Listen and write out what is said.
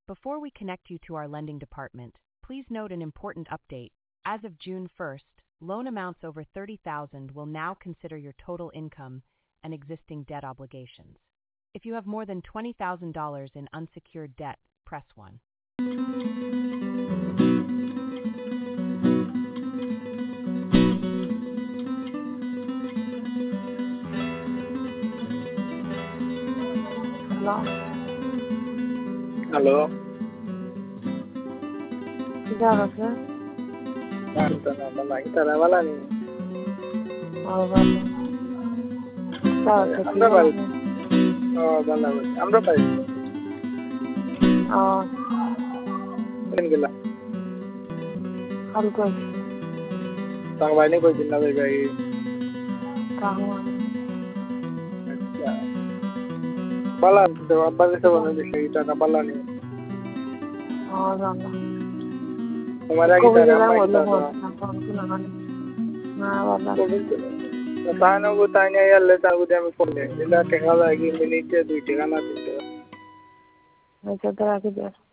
Before we connect you to our lending department, please note an important update. As of June 1st, loan amounts over $30,000 will now consider your total income and existing debt obligations. If you have more than $20,000 in unsecured debt, press 1. Hello. Hello. Kita rasa. Kita wala ni. Apa? Kita Amra bhai. Bala. Amra bhai. Kailan gila? Hal ko. Tang bhai ne koi din na bhai. Kahwa. Bala to abba se bana de ita na bala ni. Randa. Tumhara ki tarah बोलो तानो को ताने Yale ताको दे में phone ले इला टेका लागी minute 2 टेका ना दे मैं तो तरह के